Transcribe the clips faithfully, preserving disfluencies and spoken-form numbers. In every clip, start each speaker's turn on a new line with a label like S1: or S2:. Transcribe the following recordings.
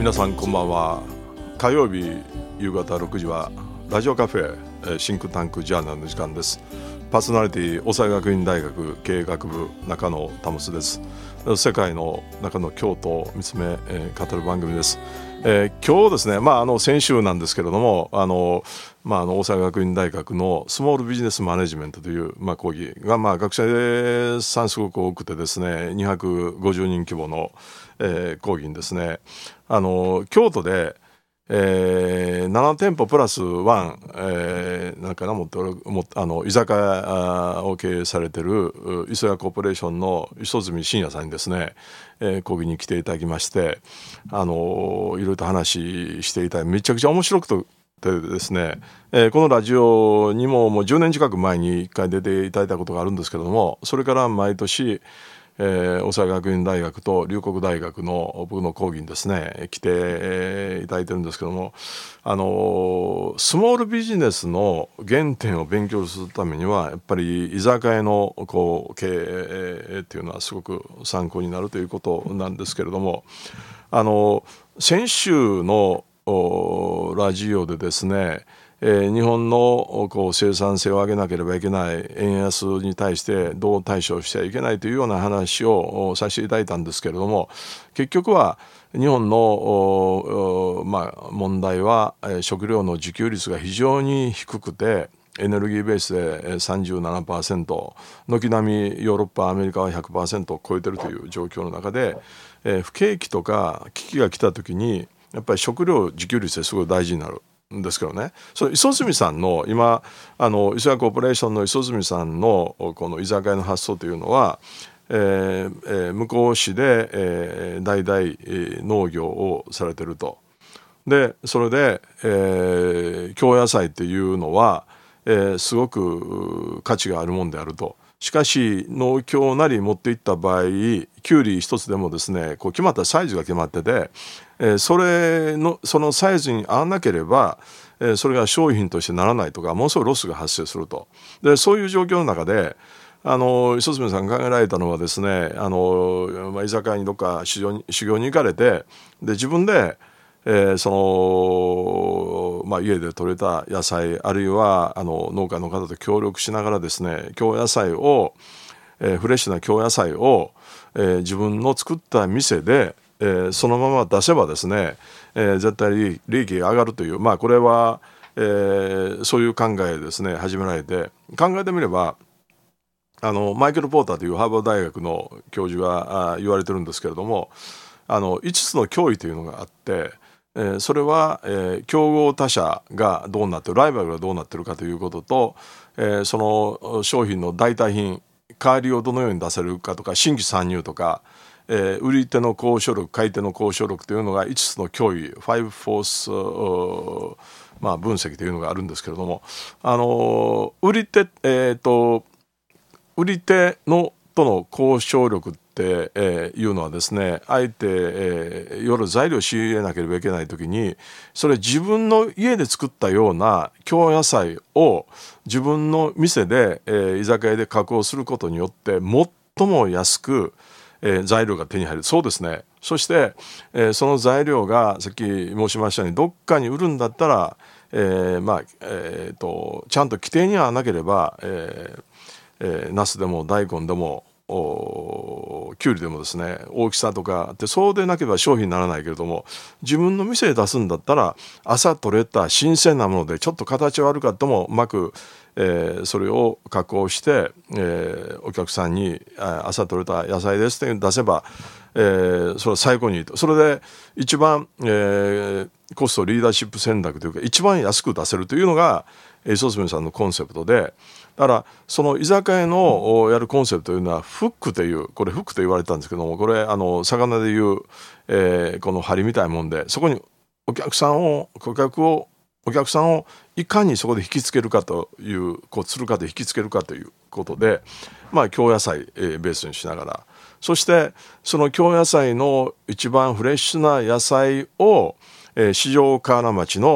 S1: 皆さんこんばんは。火曜日夕方ろくじはラジオカフェシンクタンクジャーナルの時間です。パーソナリティ大阪学院大学経営学部中野保です。世界の中の京都を見つめ、えー、語る番組です。えー、今日ですね、まあ、あの先週なんですけれどもあの、まあ、あの大阪学院大学のスモールビジネスマネジメントという、まあ、講義が、まあ、学者さんすごく多くてですねにひゃくごじゅうにん規模の、えー、講義にですねあの京都でえー、なな店舗プラスいち、えー、なんかなもっともあの居酒屋を経営されている磯屋コーポレーションの磯住真也さんにですね、えー、講義に来ていただきましてあのいろいろと話していただいてめちゃくちゃ面白くてですね、えー、このラジオにももうじゅうねん近く前にいっかい出ていただいたことがあるんですけれども、それから毎年えー、大阪学院大学と龍谷大学の僕の講義にですね来て、えー、いただいてるんですけども、あのー、スモールビジネスの原点を勉強するためにはやっぱり居酒屋のこう経営っていうのはすごく参考になるということなんですけれども、あのー、先週のラジオでですねえー、日本のこう生産性を上げなければいけない円安に対してどう対処してはいけないというような話をさせていただいたんですけれども、結局は日本の、まあ、問題は食料の自給率が非常に低くてエネルギーベースで さんじゅうななパーセント 軒並みヨーロッパアメリカは ひゃくパーセント を超えているという状況の中で、えー、不景気とか危機が来た時にやっぱり食料自給率ってすごい大事になるんですけどね、その磯住さんの今あの磯屋コーポレーションの磯住さんのこの居酒屋の発想というのは、えーえー、向こう市で、えー、代々、えー、農業をされてると。でそれで、えー、京野菜っていうのは、えー、すごく価値があるもんであると。しかし農協なり持っていった場合きゅうり一つでもですねこう決まったサイズが決まってて、えー、それのそのサイズに合わなければ、えー、それが商品としてならないとかものすごいロスが発生すると。でそういう状況の中であの磯住さんが考えられたのはですねあの、まあ、居酒屋にどっか修行に、修行に行かれてで自分でえー、その、まあ、家で採れた野菜あるいはあの農家の方と協力しながらですね京野菜を、えー、フレッシュな京野菜を、えー、自分の作った店で、えー、そのまま出せばですね、えー、絶対利益が上がるという、まあ、これは、えー、そういう考えですね始められて考えてみればあのマイケル・ポーターというハーバード大学の教授が言われてるんですけれどもあのいつつの脅威というのがあってえー、それは、えー、競合他社がどうなってるライバルがどうなってるかということと、えー、その商品の代替品代わりをどのように出せるかとか新規参入とか、えー、売り手の交渉力買い手の交渉力というのがいつつの脅威ファイブフォース、まあ、分析というのがあるんですけれどもあの売り手、えー、と売り手のとの交渉力ってってえー、いうのはですねあえて、えー、いろいろ材料を仕入れなければいけない時にそれ自分の家で作ったような京野菜を自分の店で、えー、居酒屋で加工することによって最も安く、えー、材料が手に入るそうですね。そして、えー、その材料がさっき申しましたようにどっかに売るんだったら、えーまあえー、とちゃんと規定に合わなければ、えーえー、ナスでも大根でもキュウリでもですね大きさとかってそうでなければ商品にならないけれども自分の店で出すんだったら朝取れた新鮮なものでちょっと形悪かってもうまく、えー、それを加工して、えー、お客さんに朝取れた野菜ですって出せば、えー、それは最高にいいと。それで一番、えー、コストリーダーシップ戦略というか一番安く出せるというのが磯住さんのコンセプトでだからその居酒屋のやるコンセプトというのはフックというこれフックと言われたんですけどもこれあの魚でいう、えー、この針みたいなもんでそこにお客さんを顧客をお客さんをいかにそこで引きつけるかというこうするかで引きつけるかということでまあ京野菜、えー、ベースにしながらそしてその京野菜の一番フレッシュな野菜を、えー、四条河原町の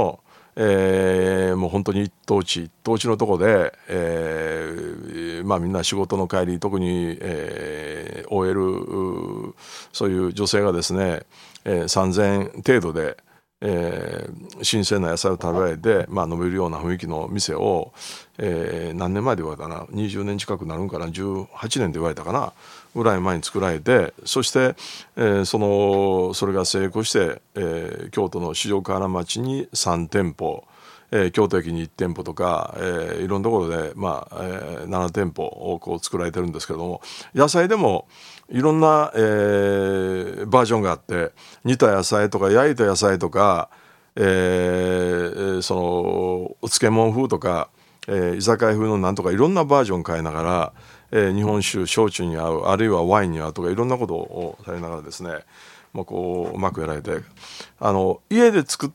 S1: えー、もう本当に一等地一等地のとこで、えーまあ、みんな仕事の帰り特に、えー、オーエル そういう女性がですね、えー、さんぜんえん程度で、えー、新鮮な野菜を食べられて、まあ、飲めるような雰囲気の店を、えー、何年前で言われたかなにじゅうねん近くなるんかなじゅうはちねんで言われたかなぐらい前に作られて、そして、えー、そのそれが成功して、えー、京都の四条河原町にさん店舗、えー、京都駅にいち店舗とか、えー、いろんなところで、まあえー、なな店舗をこう作られてるんですけれども、野菜でもいろんな、えー、バージョンがあって、煮た野菜とか焼いた野菜とか、えー、そのお漬物風とか、えー、居酒屋風のなんとかいろんなバージョン変えながら、えー、日本酒焼酎に合うあるいはワインに合うとかいろんなことをされながらですね、まあ、こううまくやられて、あの家で作った、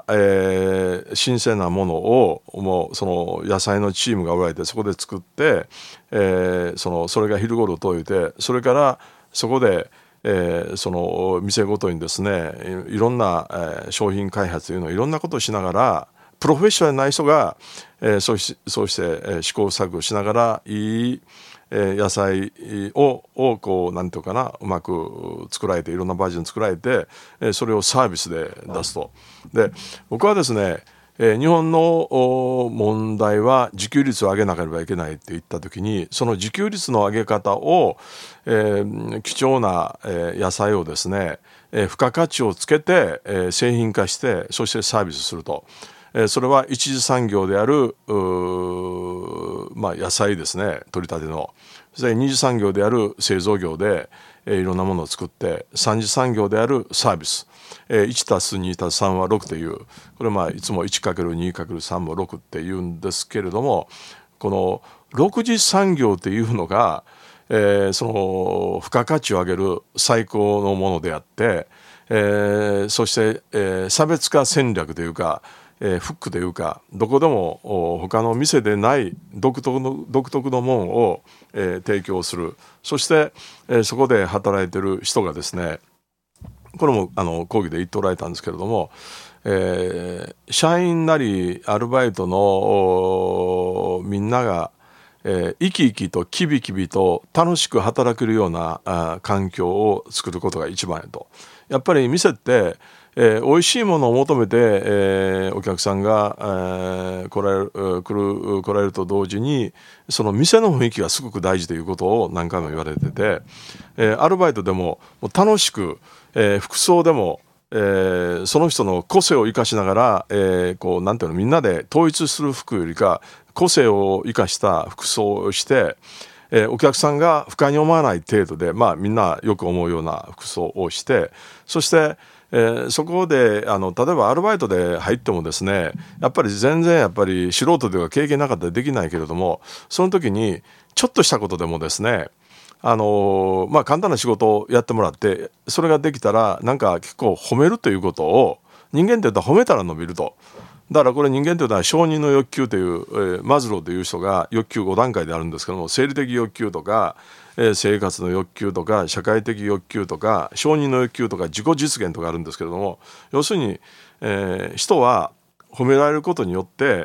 S1: えー、新鮮なものをもうその野菜のチームがおられてそこで作って、えー、そのそれが昼頃届いて、それからそこで、えー、その店ごとにですね い, いろんな、えー、商品開発というのをいろんなことをしながら、プロフェッショナルな人が、えー、そうし、そうして、えー、試行錯誤しながらいいえー、野菜ををこうなんていうかなうまく作られていろんなバージョン作られて、えー、それをサービスで出すと。で僕はですね、えー、日本の問題は自給率を上げなければいけないって言った時に、その自給率の上げ方を、えー、貴重な、えー、野菜をですね、えー、付加価値をつけて、えー、製品化してそしてサービスすると。それは一次産業である、まあ、野菜ですね、取り立ての。そして二次産業である製造業で、えー、いろんなものを作って、三次産業であるサービス、えー、いちたすにたすさんはろくという、これまあいつも いちかけるにかけるさん もろくっていうんですけれども、このろく次産業っていうのが、えー、その付加価値を上げる最高のものであって、えー、そして、えー、差別化戦略というか、えー、フックというかどこでも他の店でない独特の独特のものを、えー、提供する。そして、えー、そこで働いてる人がですね、これもあの講義で言っておられたんですけれども、えー、社員なりアルバイトのみんなが、えー、生き生きとキビキビと楽しく働けるようなあ環境を作ることが一番やと。やっぱり店ってえー、美味しいものを求めて、えー、お客さんが、えー、来られる、来る、来られると同時にその店の雰囲気がすごく大事ということを何回も言われてて、えー、アルバイトでも楽しく、えー、服装でも、えー、その人の個性を生かしながら、えー、こうなんていうのみんなで統一する服よりか個性を生かした服装をして、えー、お客さんが不快に思わない程度で、まあ、みんなよく思うような服装をして、そしてえー、そこであの例えばアルバイトで入ってもですね、やっぱり全然やっぱり素人では経験なかったらできないけれども、その時にちょっとしたことでもですね、あのー、まあ簡単な仕事をやってもらってそれができたらなんか結構褒めるということを、人間って言ったら褒めたら伸びると。だからこれ人間というのは承認の欲求という、えー、マズローという人が欲求ご段階であるんですけども、生理的欲求とか、えー、生活の欲求とか社会的欲求とか承認の欲求とか自己実現とかあるんですけれども、要するに、えー、人は褒められることによって、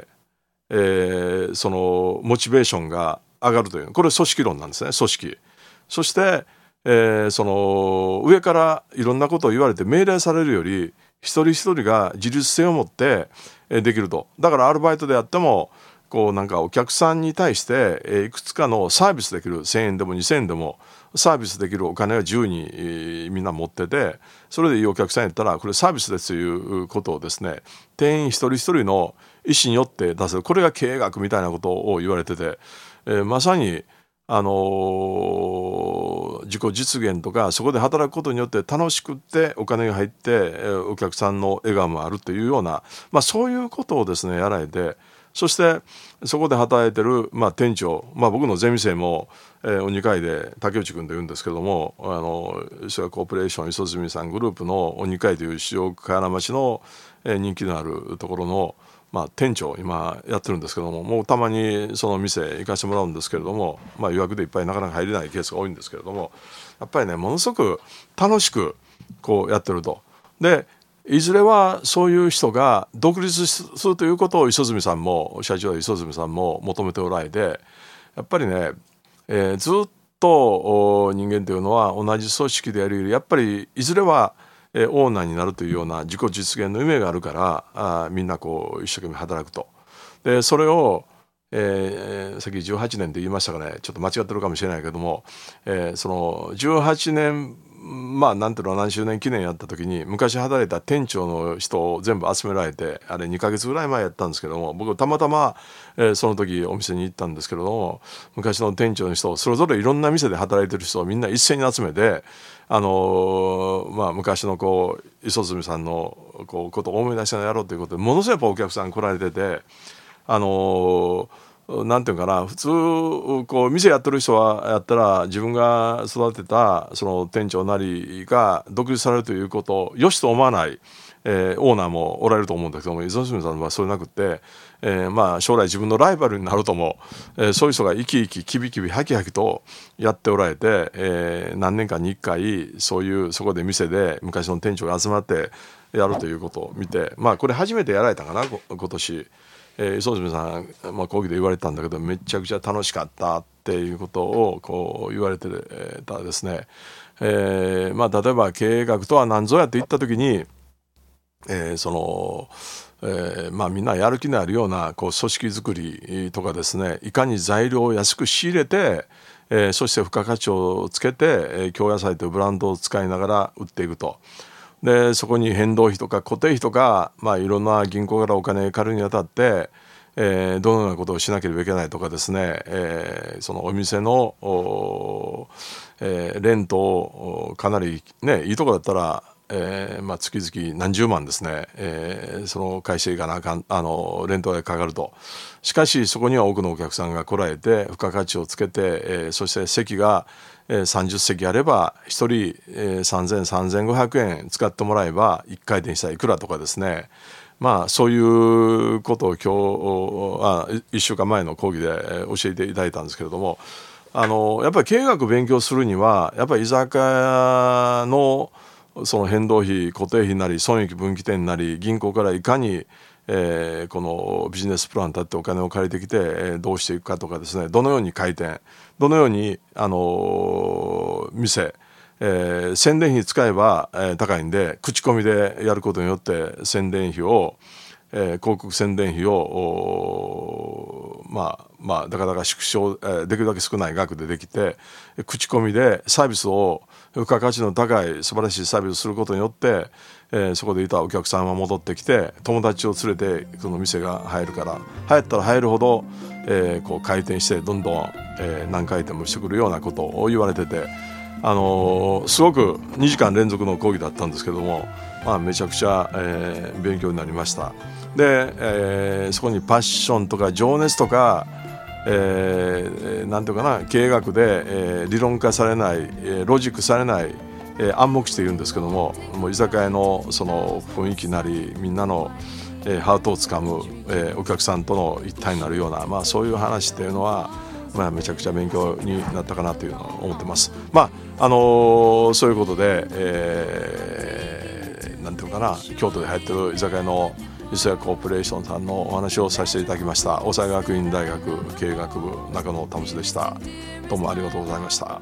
S1: えー、そのモチベーションが上がるという、これ組織論なんですね、組織。そして、えー、その上からいろんなことを言われて命令されるより一人一人が自律性を持ってできると。だからアルバイトであってもこうなんかお客さんに対していくつかのサービスできる、せんえんでもにせんえんでもサービスできるお金は自由にみんな持ってて、それでいいお客さんやったらこれサービスですということをですね、店員一人一人の意思によって出せる、これが経営学みたいなことを言われてて、えー、まさにあのー、自己実現とかそこで働くことによって楽しくってお金が入って、えー、お客さんの笑顔もあるというような、まあ、そういうことをですねやられて、そしてそこで働いてる、まあ、店長、まあ、僕のゼミ生も、えー、にかいで竹内君というんですけども、あのそれはコーポレーション磯住さんグループのにかいという四条河原町の、えー、人気のあるところのまあ、店長今やってるんですけども、もうたまにその店行かせてもらうんですけれども、まあ、予約でいっぱいなかなか入れないケースが多いんですけれども、やっぱりねものすごく楽しくこうやってると。でいずれはそういう人が独立するということを磯住さんも社長磯住さんも求めておられて、やっぱりね、えー、ずっと人間というのは同じ組織であるよりやっぱりいずれはオーナーになるというような自己実現の夢があるから、あみんなこう一生懸命働くと。でそれを、えー、さっきじゅうはちねんと言いましたかね、ちょっと間違ってるかもしれないけども、えー、そのじゅうはちねんまあなんていうの何周年記念やった時に昔働いた店長の人を全部集められて、あれにかげつぐらい前やったんですけども、僕たまたま、えー、その時お店に行ったんですけれども、昔の店長の人それぞれいろんな店で働いてる人をみんな一斉に集めて、あのーまあ、昔のこう磯住さんのこうことを思い出しながらやろうということでものすごいやっぱお客さん来られてて、あのーなんていうかな、普通こう店やってる人はやったら自分が育てたその店長なりが独立されるということをよしと思わない、えー、オーナーもおられると思うんだけども、磯住さんはそれなくて、えー、まあ将来自分のライバルになるとも、えー、そういう人が生き生きキビキビハキハキとやっておられて、えー、何年かにいっかいそういうそこで店で昔の店長が集まってやるということを見て、まあこれ初めてやられたかな今年。えー、磯住さん、まあ、講義で言われたんだけどめちゃくちゃ楽しかったっていうことをこう言われてたですね、えーまあ、例えば経営学とは何ぞやって言った時に、えーそのえーまあ、みんなやる気のあるようなこう組織づくりとかですね、いかに材料を安く仕入れて、えー、そして付加価値をつけて、えー、京野菜というブランドを使いながら売っていくと。でそこに変動費とか固定費とか、まあ、いろんな銀行からお金借りるにあたって、えー、どのようなことをしなければいけないとかですね、えー、そのお店の、えー、レントをかなり、ね、いいとこだったら、えーまあ、月々何十万ですね、えー、その会社がなあかんあのレントがかかると。しかしそこには多くのお客さんが来られて付加価値をつけて、えー、そして席がさんじゅっせきあればひとりさんぜん、さんぜんごひゃくえん使ってもらえばいっかい転したらいくらとかですね、まあそういうことを今日あいっしゅうかんまえの講義で教えていただいたんですけれども、あのやっぱり経営学勉強するにはやっぱり居酒屋のその変動費固定費なり損益分岐点なり銀行からいかにえー、このビジネスプラン立ってお金を借りてきて、えー、どうしていくかとかですね、どのように開店どのように、あのー、店、えー、宣伝費使えば、えー、高いんで口コミでやることによって宣伝費を、えー、広告宣伝費をまあまあだから縮小、えー、できるだけ少ない額でできて口コミでサービスを付加価値の高い素晴らしいサービスをすることによってえー、そこでいたお客さんは戻ってきて友達を連れてその店が入るから入ったら入るほど、えー、こう回転してどんどん、えー、何回転もしてくるようなことを言われてて、あのー、すごくにじかん連続の講義だったんですけども、まあ、めちゃくちゃ、えー、勉強になりました。で、えー、そこにパッションとか情熱とかえー、なんていうかな経営学で、えー、理論化されない、えー、ロジックされないえー、暗黙しているんですけども、もう居酒屋のその雰囲気なりみんなの、えー、ハートをつかむ、えー、お客さんとの一体になるような、まあ、そういう話っていうのは、まあ、めちゃくちゃ勉強になったかなというのを思ってます。まああのー、そういうことで、えー、なんていうかな京都で入ってる居酒屋の磯屋コーポレーションさんのお話をさせていただきました。大阪学院大学経営学部中野タムスでした。どうもありがとうございました。